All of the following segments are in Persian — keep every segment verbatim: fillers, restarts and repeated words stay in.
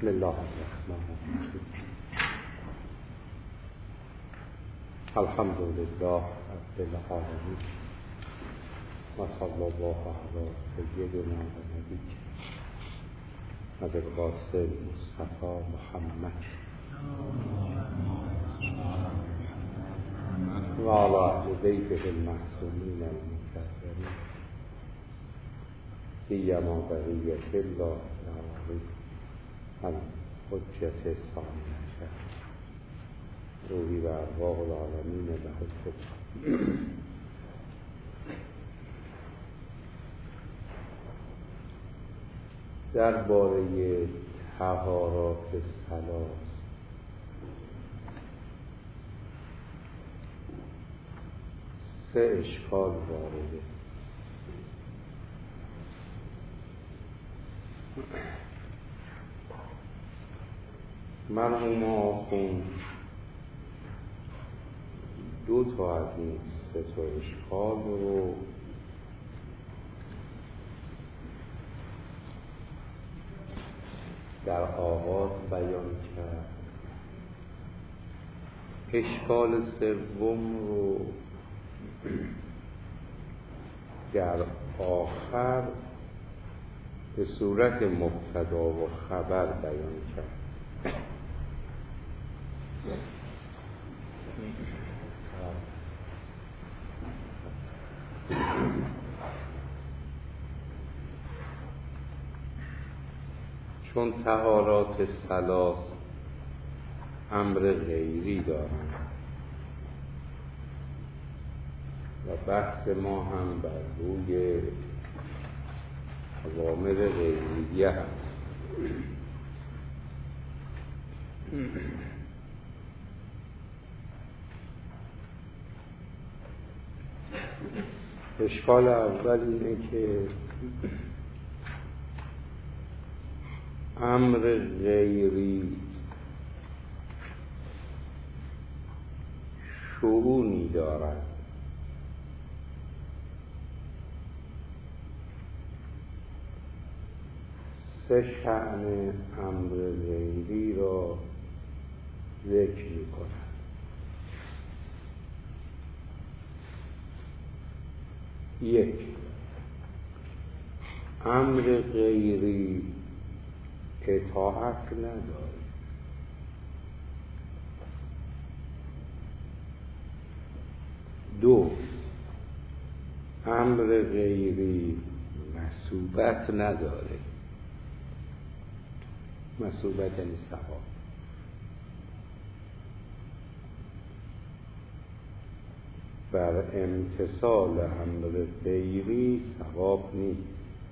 بسم الله الرحمن الرحیم. الحمد لله رب العالمین و صلی الله علی سیدنا و نبینا ابی القاسم مصطفی محمد و علی اهل بیته المعصومین المطهرین سیما بقیة الله العظیم الحجة الثانیة روحی و ارواح العالمین له الفضل. درباره طهارات ثلاث سه اشکال وارده. مرحوم آخوند دو تا از این سه تا اشکال رو در آغاز بیان کرد. اشکال سوم رو در آخر به صورت مبتدا و خبر بیان کرد. چون طهارات ثلاث امر غیری دارند و بحث ما هم بر روی اوامر غیریه هست. اشکال اول اینه که امر غیری شؤونی دارد سه شأن امر غیری را ذکر می کند. یک، امر غیری اطاعت نداره. دو، امر غیری مثوبت نداره. مثوبت یعنی ثواب. بر امتثال امر غیری ثواب نیست.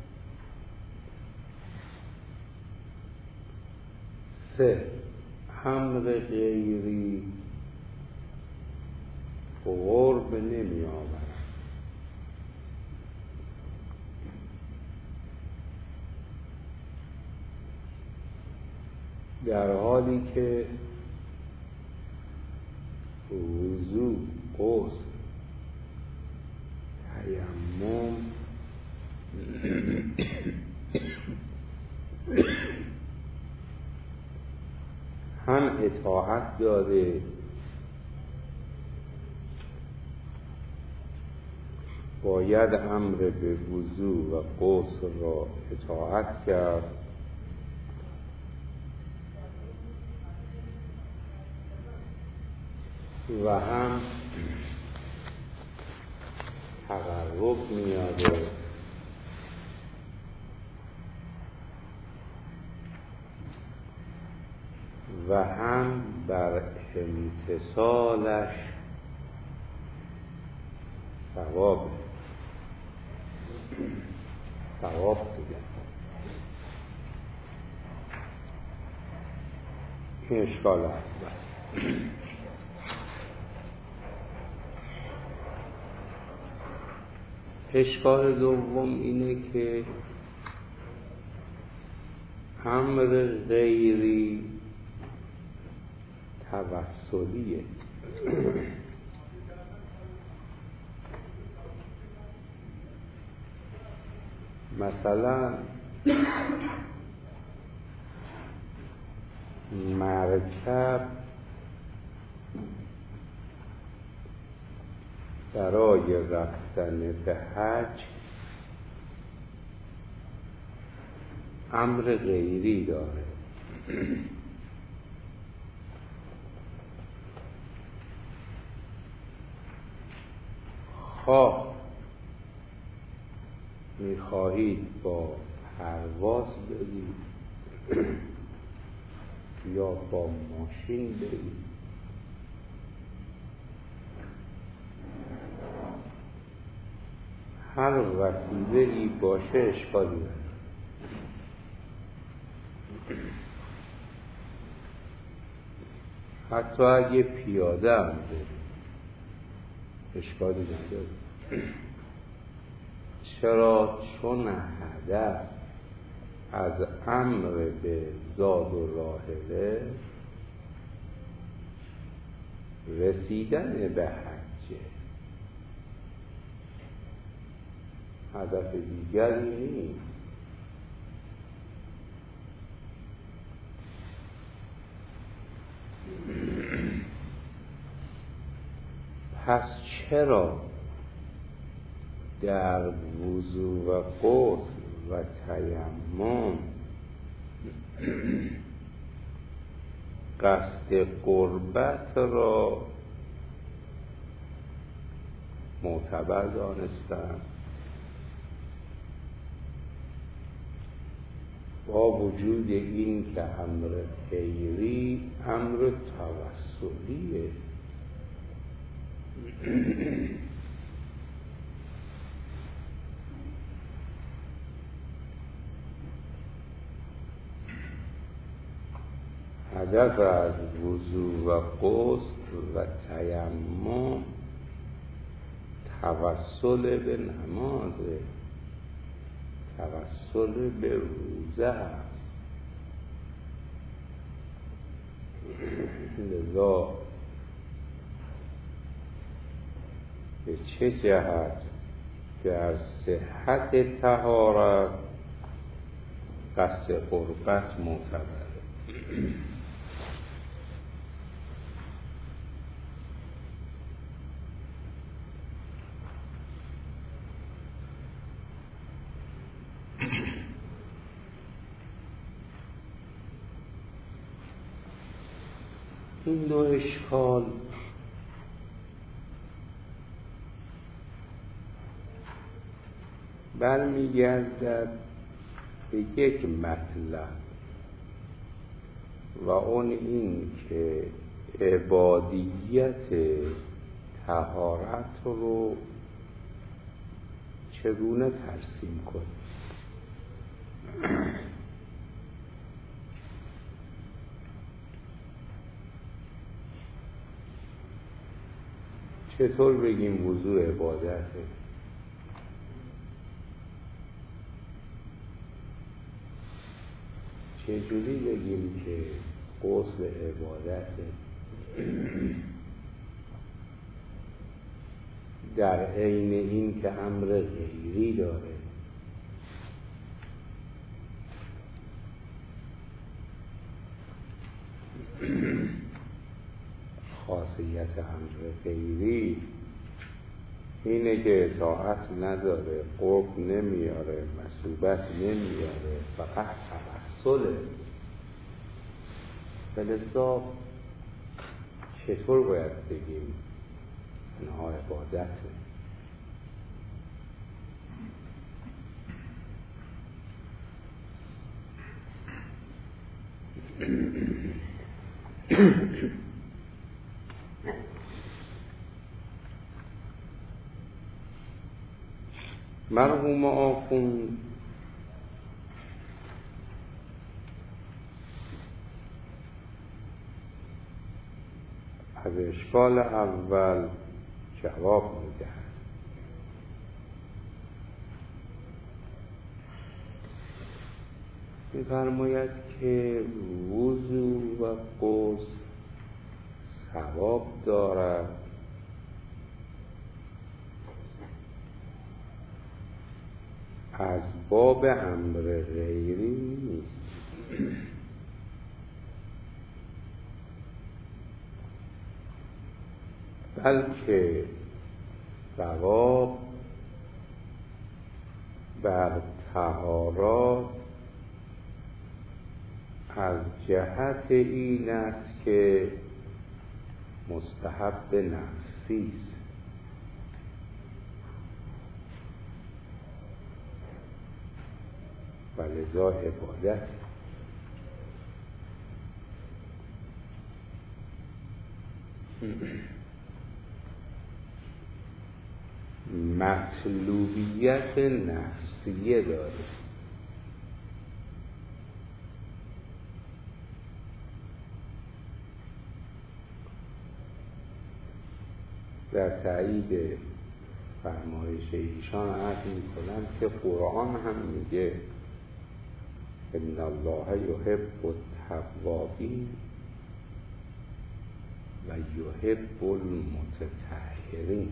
سه، امر غیری قرب نمی آورد. در حالی که وضو، غسل، تیمم هم اطاعت داره، باید امر به وضو و غسل را اطاعت کرد و هم تقرب میاده و هم بر امتثالش ثواب ثواب دیگه. این اشکال اول. اشکال دوم اینه که امر غیری توسلیه. مثلا مرکب برای رفتن به حج امر غیری داره. خواه میخواهید با پرواز برید یا با ماشین برید، هر وسیله‌ای باشه اشکالی نداره. حتی اگه پیاده هم برید اشکالی نداره. چرا؟ چون هدف از امر به زاد و راحله رسیدن به حجه، هدف دیگری نیست. پس چرا در وضو و غسل و تیمم قصد قربت را معتبر دانستند، با وجود این که امر خیری امر توسلیه؟ هدف از وضو و غسل و تیمم توسل به نماز، توسل به روزه است. لذا به چه جهت در صحت طهارت قصد قربت معتبره؟ این دو اشکال برمیگردد به یک مطلب و اون این که عبادیت طهارت رو چگونه ترسیم کنیم. چطور بگیم وضو عبادته؟ چجوری بگیم که غسل عبادته در عین این که امر غیری داره؟ خاصیت امر غیری اینه که اطاعت نداره، قرب نمیاره، مثوبت نمیاره، فقط توسله. فلذا چطور باید بگیم اینها عبادته؟ مرحوم آخوند از اشکال اول جواب میدهد. می‌فرماید که وضو و غسل ثواب دارد از باب امر غیری نیست. بلکه ثواب بر طهارات از جهت این است که مستحب نفسی است و لذا عبادت. مطلوبیت نفسیه داره. در تایید فرمایش ایشان عرض می‌کنم که قرآن هم میگه ان الله یحب التوابین و یحب المتطهرین.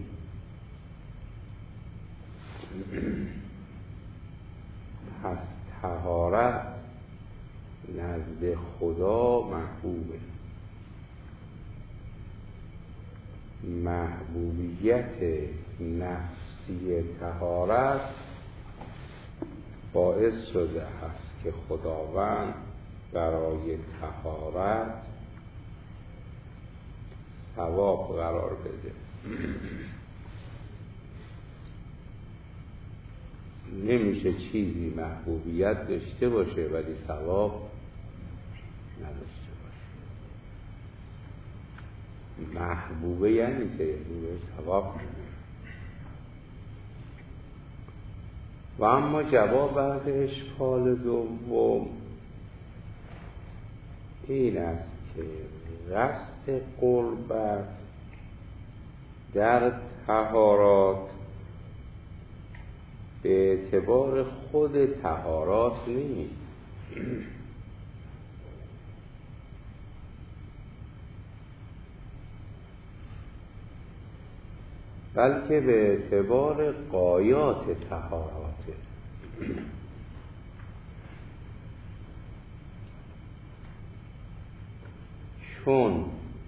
پس طهارت نزد خدا محبوبه. محبوبیت نفسی طهارت باعث شده است که خداوند برای طهارت ثواب قرار بده. نمیشه چیزی محبوبیت داشته باشه ولی ثواب نداشته باشه. محبوبه یعنی چه؟ یعنی ثواب. و اما جواب از اشکال دوم این است که قصد قربت در طهارات به اعتبار خود طهارات نیست، بلکه به اعتبار غایات طهاراته. چون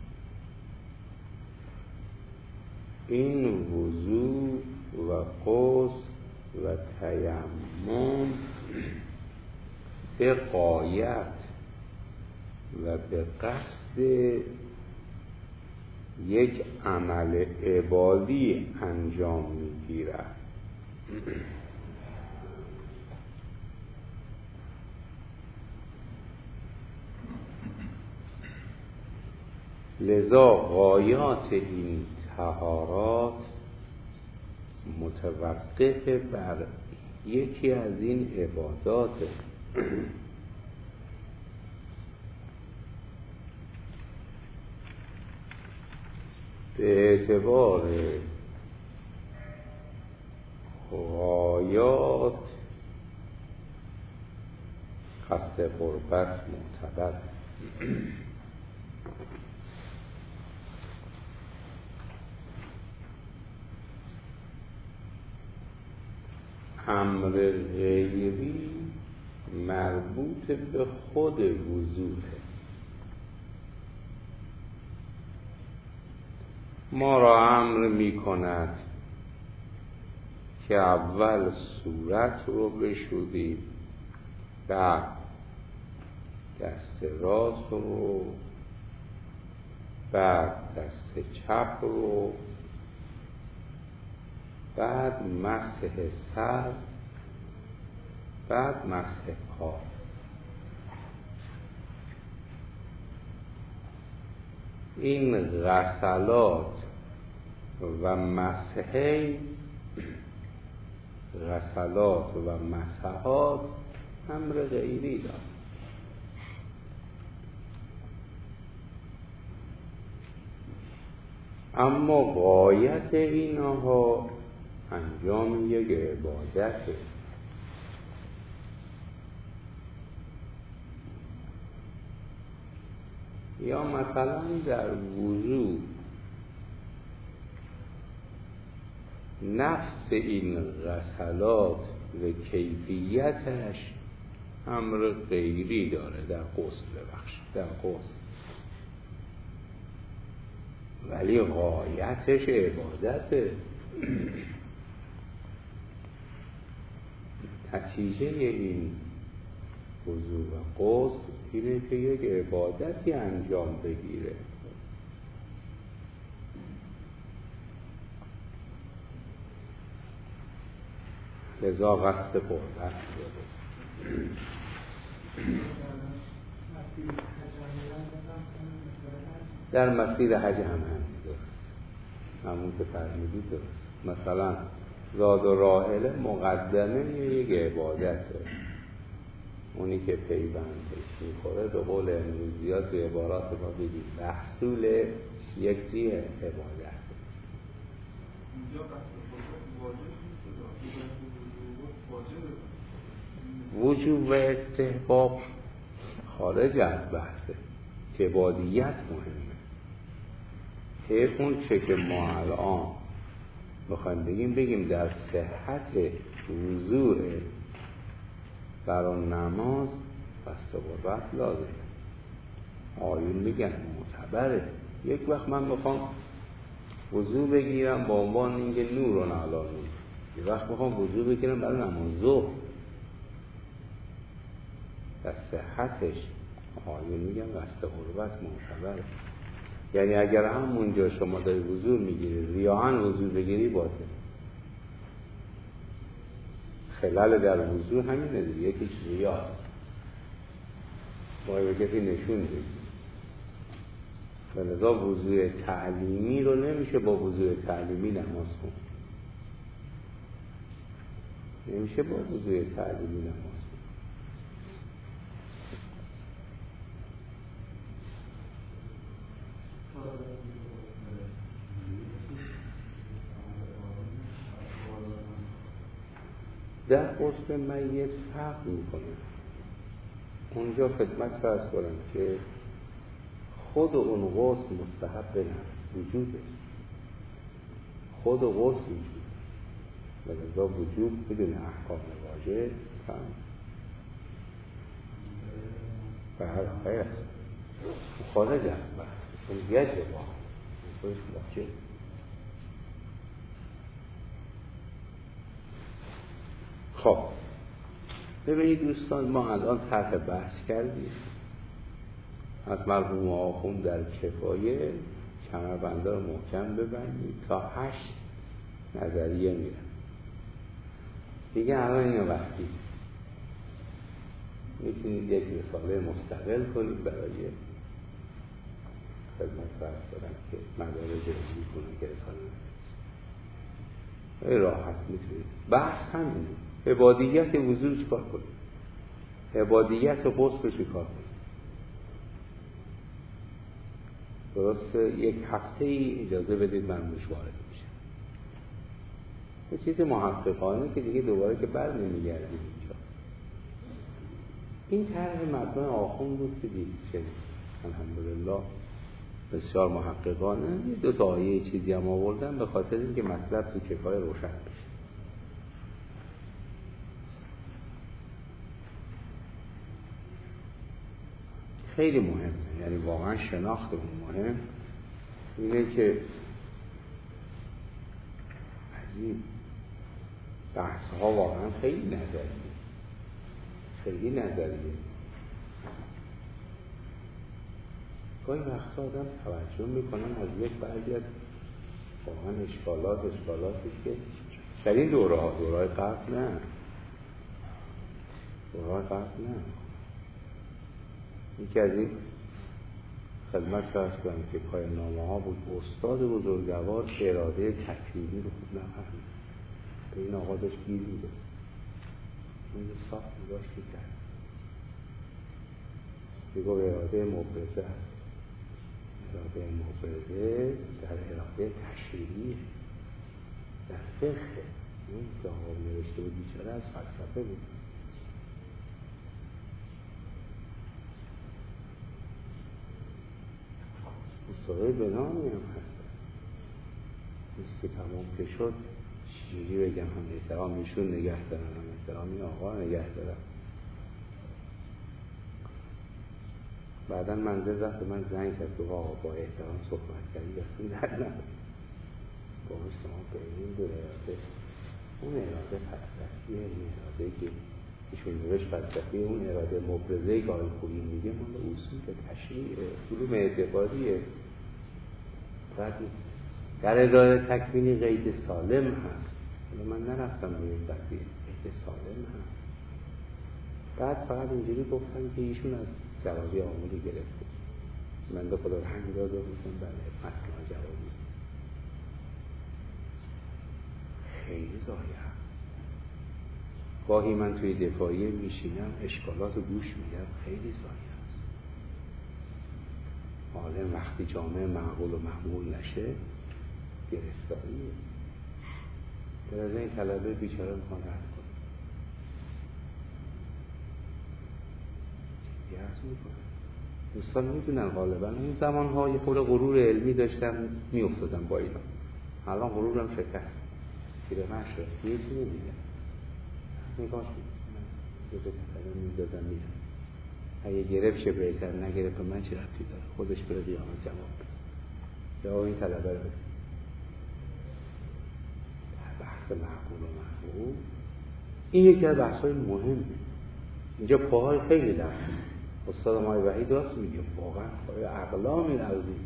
این وضو و غسل و تیمم به غایت و به قصد یک عمل عبادی انجام میگیرد. لذا غایات این طهارات متوقف بر یکی از این عبادات. به اعتبار غایات قصد قربت معتبر. امر غیری مربوط به خود وضوحه. ما را امر می کند که اول صورت رو بشوریم، بعد دست راست رو، بعد دست چپ رو، بعد مسح سر، بعد مسح پا. این غسلات و مسحین، غسلات و مسحات امر غیری دارد. اما غایت اینها انجام یک عبادته. یا مثلا در وضو نفس این غسلات و کیفیتش امر غیری داره. در غسل ببخش در غسل ولی غایتش عبادته. نتیجه این وضو و غسل اینه که یک عبادتی انجام بگیره. لذا قصد قربت داره. در مسیر حج هم هم درست، همون که فرمودی درست. مثلا زاد و راحله مقدمه یک عبادته، اونی که پیوندش میخوره به قول امروزیات به عبارات ما بگید محصول یک جیه عبادت. وجوب و استحباب خارج از بحثه، که عبادیت مهمه. حیف اون چه که ما الان بخوایم بگیم بگیم در صحت وضوء برای نماز قصد قربت لازمه. آیون میگن معتبره. یک وقت من بخوام وضوء بگیرم با عنوان اینکه نورون علی نور، یک وقت بخوام وضوء بگیرم برای نماز ظهر، در صحتش آیون میگن قصد قربت معتبره. یعنی اگر همونجا شما داری وضوء میگیری ریاحاً وضوء بگیری باطل. خلال در وضوء همینه دیگه، یکیش ریا، باید به کسی نشون بدی. ولذا وضوء تعلیمی رو نمیشه با وضوء تعلیمی نماز کن، نمیشه با وضوء تعلیمی نماز کن. در غسل میت فرق میکنه. اونجا خدمت فرض کنم که خود اون غسل مستحب نفس وجوده، خود غسل وجود، ولذا وجود بدون احکام واجب فهم به هر خیر است. خارج از بحث اون یجب خودش واجب. خب ببینید دوستان، ما الان طرح بحث کردیم از مرحوم آخوند در کفایه کمربنده رو محکم ببندید تا هشت نظریه میرن دیگه. الان این وقتی میتونید یک رساله مستقل کنید برای خدمت فرض کنم که مدارج رسید کنید که رساله نمیست راحت میتونید. بحث همینه، عبادیت وضوع چیکار کنید، عبادیت غسل چیکار کنید. درسته یک هفته ای اجازه بدید من بهش وارد میشم. یه چیز محققانه که دیگه دوباره که بر نمیگردیم اینجا. این طرح مبنای آخوند بود که دید که الحمدلله بسیار محققانه یه دو تا آیه چیزی هم آوردن به خاطر اینکه مطلب تو کفایه روشن بشه. خیلی مهمه، یعنی واقعا شناخت اون مهم اینه که از این بحث ها واقعا خیلی نظریه، خیلی نظریه. گاهی وقتا آدم توجه میکنن از یک بعضی از واقعا اشکالات اشکالاتی که در این دوره ها، دوره های قبل نه، دوره های قبل نه. یکی از این خدمت فرض کنم که پای نامه ها بود، استاد بزرگوار که اراده تکلیمی رو خود نفهمید، به این آقا داشت گیر میده، اون یه صاف نگاش کرد دیگه اراده مبرزه هست. اراده مبرزه در اراده تشریعی در فقه، اون که آقا نوشته بود بیچاره از فلسفه بود. مستوی بنامی هم هست نیست که تمام که شد چجوری بگم هم احترام ایشون نگه دارن هم احترامی آقا نگه دارن. بعدا منزل رفت من زنگ زد که آقا با احترام صحبت کردی دستم در نبود. باید شما به این دو اراده، اون اراده فلسفیه، این اراده که ایشون نوشت فلسفیه، اون اراده مبرزه که آقای خویی میگه مال اصول تشریع، علوم اعتباریه. بعد در اراده تکوینی قید سالم هست. من نرفتم روی این قضیه، قید سالم هست. بعد فقط اینجوری گفتم که ایشون از جوابی آمولی گرفته. من به خدا رنگ داده بودم بله مطمئن جوابی خیلی ضایع. گاهی من توی دفاعیه میشینم اشکالات رو گوش میدم، خیلی ضایع است. عالم وقتی جامعه معقول و محمول نشه گرفتاریه. در این طلبه بیچاره میخوان رد کنه، یعرض میکنه. دوستان میدونن غالبا اون زمانها یه خورده غرور علمی داشتم میافتادم با اینا. الان غرورم شکست پیره نشد، یه چیزی نمیگم، نگاش میکنم یه به تفرم میدازم میرم. اگه گرفت چه بریسر، نگرفت به من چی رفتی داره، خودش بره قیامت جواب بده. جواب این طلبه رو بده. بحث معقول و محمول این یکی از بحث‌های مهمه. اینجا پاهای خیلی درد. استاد ما وحید راست میگه، واقعا پای اقلامی عظیم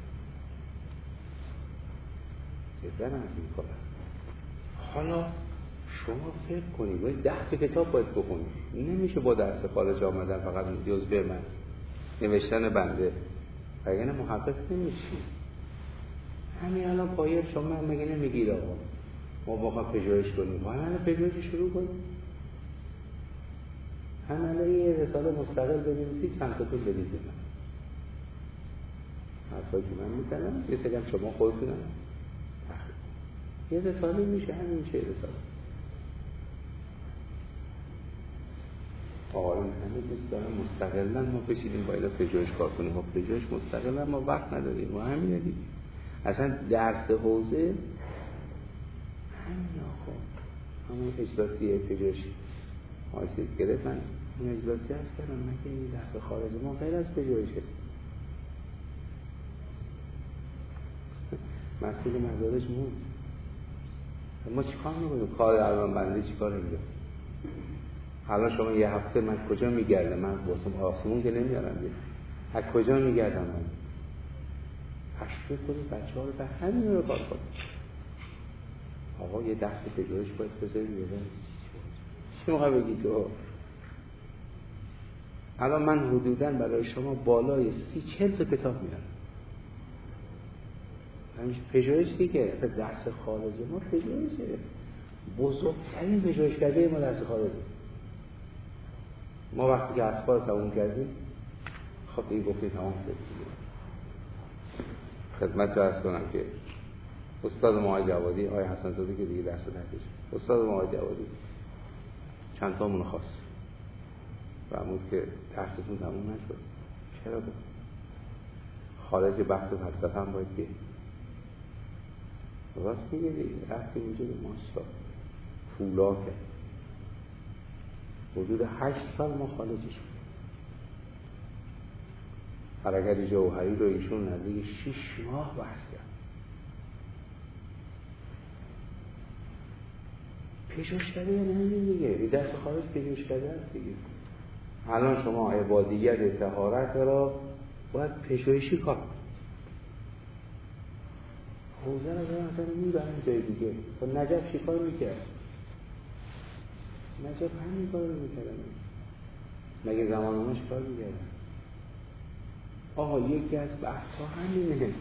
جدا عظیم کار. حالا شما فکر کنید باید ده تا کتاب باید بخونید، نمیشه با درس خارج آمدن فقط جزء من نوشتن بنده، اگر محقق نمیشی. همین الان پای شما هم مگه نمیگید آقا ما باقا پژوهش کنیم، ما همه پژوهش شروع کنیم، همه یه رساله مستقل ببینید چندتاتون بدید من حرفایی که من میزنم یه سریم شما خودتونم تحقیق یه رساله میشه، همین میشه رساله. آقایون همه دوست دارم مستقلا ما بشیدیم با اینا پژوهش کار کنیم، ما پژوهش مستقلا ما وقت نداریم، ما همینه دیگه. اصلا درس حوزه همین آقا همون اجلاسی پژوهشی آسید گرفتن، اون اجلاسی هست کردم من که این درس خارج ما غیر از پژوهشه مسئول مدارج موند. ما چی کار میکنیم؟ کار الان بنده چی کار اینجا؟ حالا شما یه هفته من کجا میگردم؟ من واسم آسمون که نمیارم دیگه، از کجا میگردم من؟ تشویق کنید بچه ها رو به همین رو کار کنید. آقا یه دست پژوهش باید بذارید بزنید چی موقع بگید تو؟ الان من حدوداً برای شما بالای سی چل تا کتاب میارم. همیشه پژوهش دیگه، اصلا درس خارجی ما پژوهشه، بزرگترین پژوهشکده ما درس خارجی. ما وقتی که اسفار تموم کردیم خب این گفتیم تمام شد. خدمت رو عرض کنم که استاد ما جوادی آقای حسن زاده که دیگه درس نکش، استاد ما جوادی چند تامون خواست فرمود که درستون تموم نشد، چرا بود؟ خارج بحث فلسفه هم باید بیاییم. راست میگه دیگه، رفتیم اونجا به ماستا فولا کرد، حدود هشت سال ما خارجش بود. حرکت جوهری رو ایشون نزدیک شیش ماه بحث کرد. پژوهش کرده یا نه دیگه، درس خارج پژوهش کرده هست دیگه. الان شما عبادیت طهارت را باید پژوهشی کار حوزه را دارن اصلا میبرن جای دیگه. و نجف چی کار میکرد؟ نجف همین کار رو میکردن. مگه زمان همش کار میکردن؟ آقا یکی از بحث ها همینه،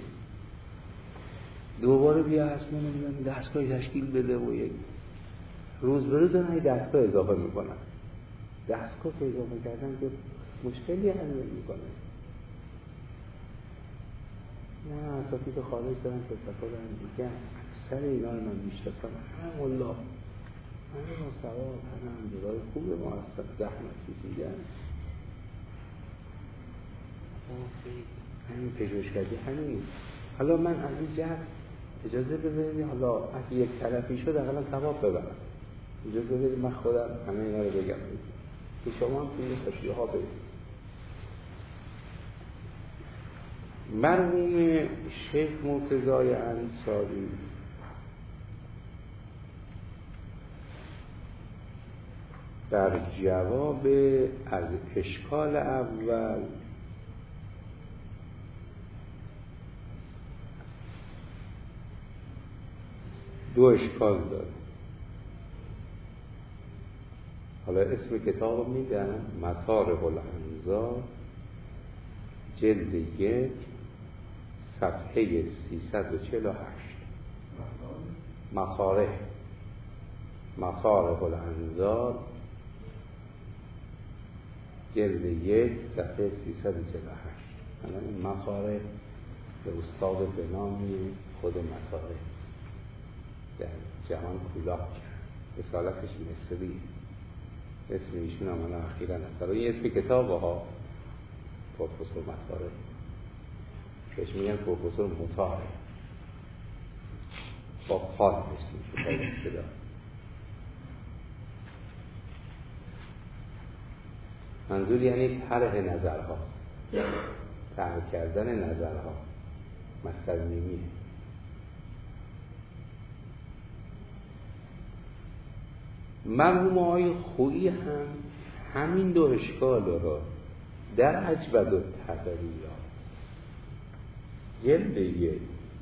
دوباره بیا اصلا نمیدونم دستگاهی تشکیل بده و یک روز به روز دارن دستگاه اضافه میکنن. دستگاه که اضافه کردن که مشکلی حل میکنه. نه اساتید خارج دارن فلسفه دارن دیگه، اکثر اینا رو من میشناسم، هم الله همه مصواب همه همجورای خوب ما هستن، زحمت کشیدن همین پژوهش کردی همین. حالا من از این جهت اجازه ببینید، حالا اگه یک طرفی شد اقلا ثواب ببرم، اجازه بدید من خودم همه اینا رو بگم که شما هم توی تشریح ها برید. مرحوم شیخ مرتضی انصاری در جواب از اشکال اول دو اشکال داد. حالا اسم کتاب میدم مطارق الانظار، جلد یک، صفحه سیصد و چهل و هشت. مخارج مطارق الانظار، جلد یک، صفحه سیصد و چهل و هشت. الان این مخارج به استاد به نامی خود مطارق در جهان کولاک کرد، رسالتش مصری، اسم ایشون هم الان اخیراً هست. این اسم کتاب ها پروفسور مطارق بهش میگن پروفسور مطارق با خاط اسمش با ابتدا. منظور یعنی طرح نظرها، طرح کردن نظرها، مصدر میمیه. مرحوم آقای خویی هم همین دو اشکال را در اجود التقریات جلد یک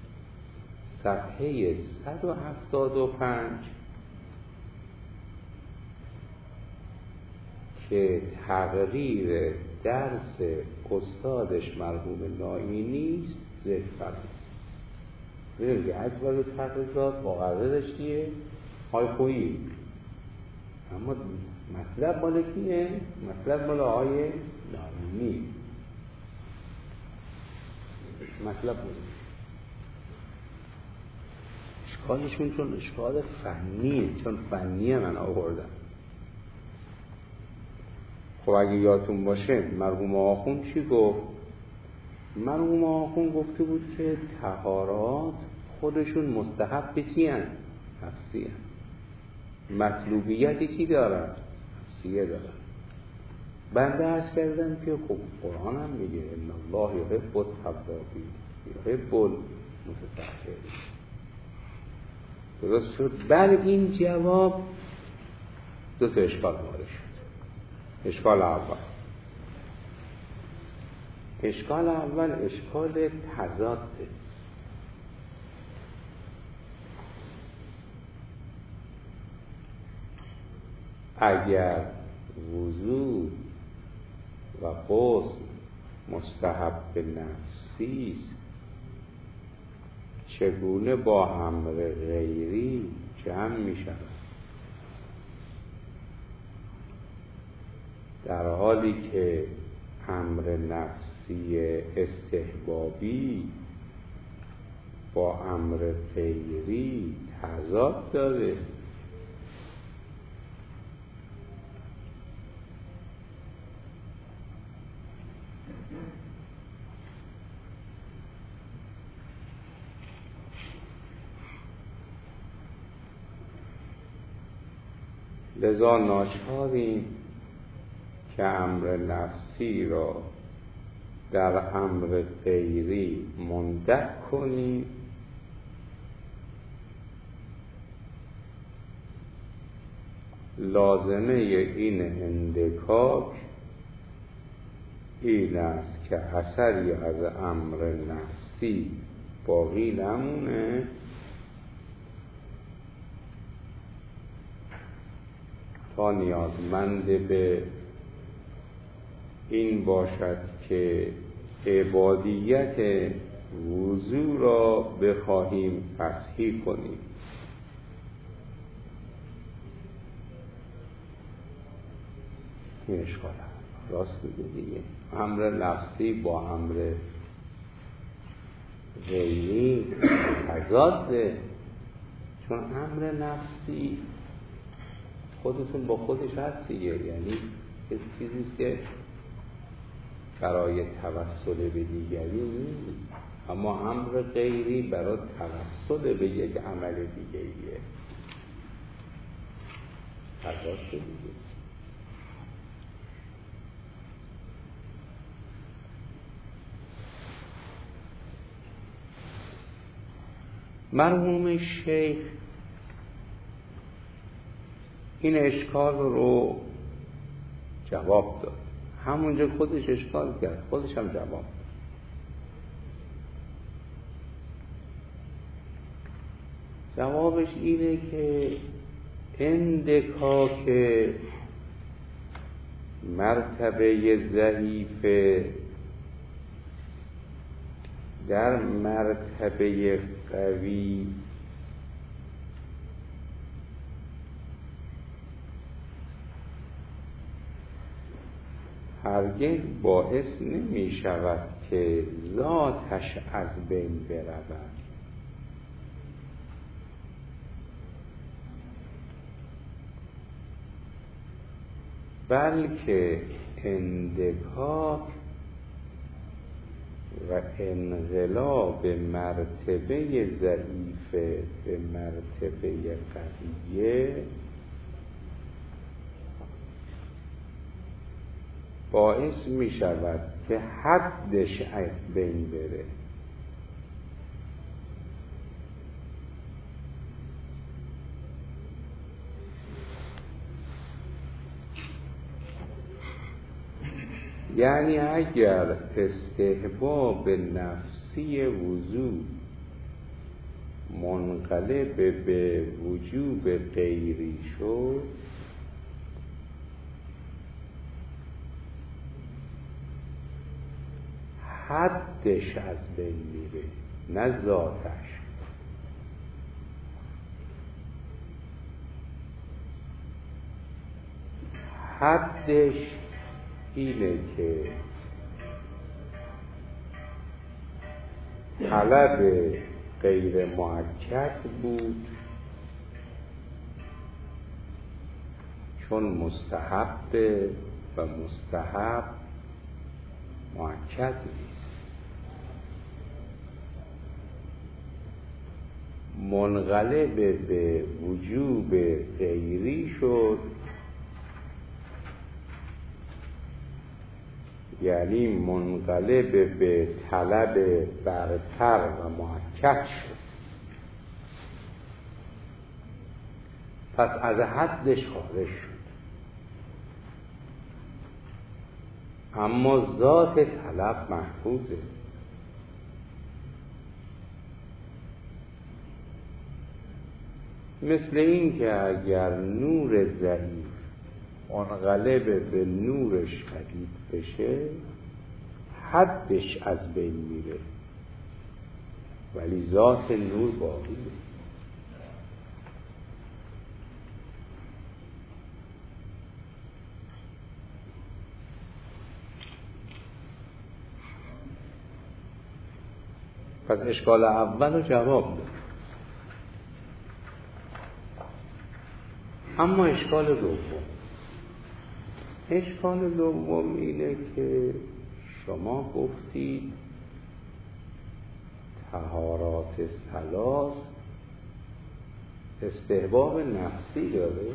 صفحه صد و هفتاد و پنج که تقریر درس استادش مرحوم نائینی است ذکر فرمود. ببینید اجود التقریات مقررش کیه؟ آقای خویی، اما مطلب مال کیه؟ مطلب مال آقای نائینی. مطلب مال اشکالشون چون اشکال فنیه، چون فنیه من آوردم. خب اگه یادتون باشه مرحوم آخون چی گفت؟ مرحوم آخون گفته بود که طهارات خودشون مستحب چی هن؟ نفسی هن. مطلوبیتی چی دارن؟ نفسیه دارن. بنده عرض کردم که خب قرآن هم میگه ان الله یحب التوابین یحب المتطهرین. درست شد؟ بر این جواب دو تا اشکال وارد شد. اشکال اول اشکال اول اشکال تضاده. اگر وضو و غسل مستحب نفسی است، چگونه با امر غیری جمع می شود؟ در حالی که امر نفسی استحبابی با امر غیری تضاد داره. لذا ناچاریم که امر نفسی را در امر غیری مندک کنیم لازمه این اندکاک این است که اثری از امر نفسی باقی نمونه تا نیازمند به این باشد که عبادیت وضو را بخواهیم تصحیح کنیم. این اشکال راست میگه دیگه. امر نفسی با امر غیری تضاده، چون امر نفسی خودتون با خودش هست دیگه، یعنی یه چیزیست که برای توسل به دیگری نیست، اما امر غیری برای توسل به یک عمل دیگریه. تضاد دیگه. مرحوم شیخ این اشکال رو جواب داد، همونجا خودش اشکال کرد، خودش هم جواب داد. جوابش اینه که اندکاک مرتبه ضعیف در مرتبه قوی هرگز باعث نمی شود که ذاتش از بین برود، بلکه اندکاک و انقلاب مرتبه ضعیف به مرتبه قویه باعث می شود که حدش از بین بره. یعنی اگر استحباب نفسی وضو منقلب به وجوب غیری شد، حدش از بین میره، نه ذاتش. حدش اینه که طلب غیر مؤکد بود، چون مستحب و مستحب مؤکد نیست. منقلب به وجوب غیری شد، یعنی منقلب به طلب برتر و مؤکد شد. پس از حدش خارج شد، اما ذات طلب محفوظه. مثل این که اگر نور ضعیف منقلب به نور شدید بشه، حدش از بین میره، ولی ذات نور باقیه. پس اشکال اول رو جواب داد. اما اشکال دوم اشکال دوم اینه که شما گفتید طهارات ثلاث استحباب نفسی داره،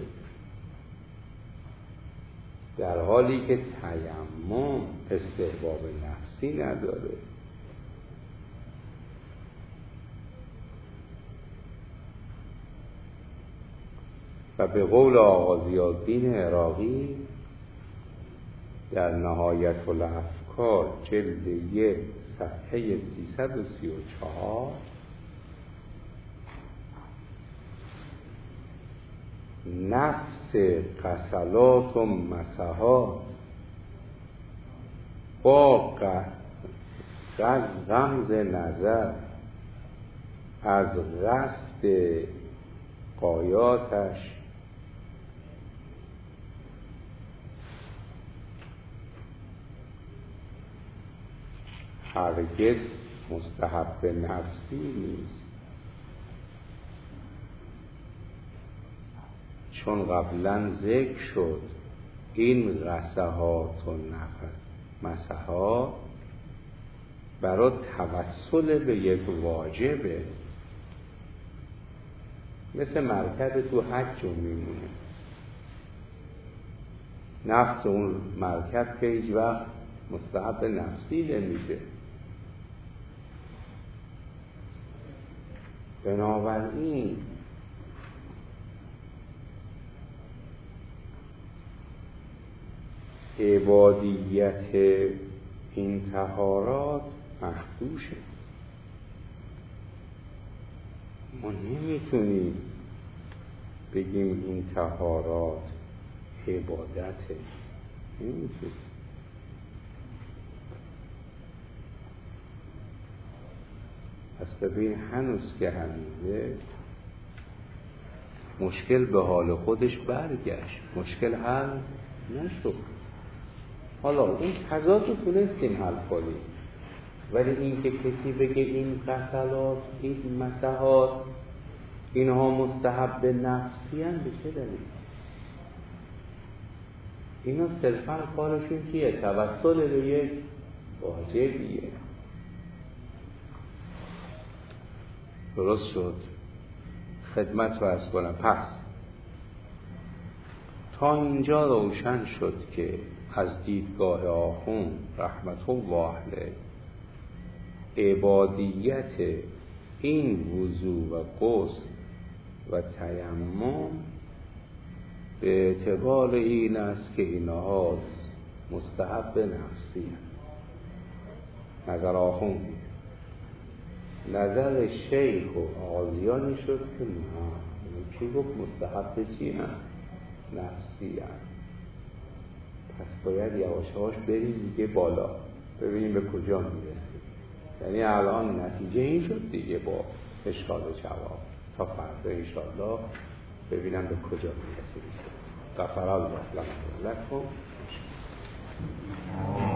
در حالی که تیمم استحباب نفسی نداره. و به قول آقا ضیاءالدین عراقی در نهایت الافکار جلد یک صفحه سیصد و سی و چهار نفس غسلات و مسحات با غمز نظر از قصد غایاتش هرگز مستحب نفسی نیست، چون قبلا ذکر شد این غسحات و مسحات برای توسل به یک واجبه، مثل مرکب تو حج میمونه. نفس اون مرکب که هیچ وقت مستحب نفسی نمیشه. بنابراین عبادیت این طهارات مخدوشه. ما نمیتونیم بگیم این طهارات عبادته، نمیتونیم. پس ببین هنوز که هنوزه مشکل به حال خودش برگشت، مشکل حل نشد. حالا اون تضاد رو تونستیم حل کنیم، ولی این که کسی بگه این قتلات، این مسحات، اینها مستحب نفسی هم به چه دلیل؟ اینا صرفا کارشون چیه؟ توسل به یک واجبیه. درست شد؟ خدمت رو از کنم. پس تا اینجا روشن شد که از دیدگاه آخوند رحمت الله علیه عبادیت این وضو و غسل و تیمم به اعتبار این است که اینها مستحب نفسی هست. نظر آخوند. نظر شیخ و آذیانی شد که نه، کی گفت مستحب چی هم؟ نفسی هم. پس باید یواش یواش بریم دیگه بالا، ببینیم به کجا میرسیم. یعنی الان نتیجه این شد دیگه با اشکال و جواب. تا فردا انشاءالله ببینم به کجا میرسیم. غفر الله لکم.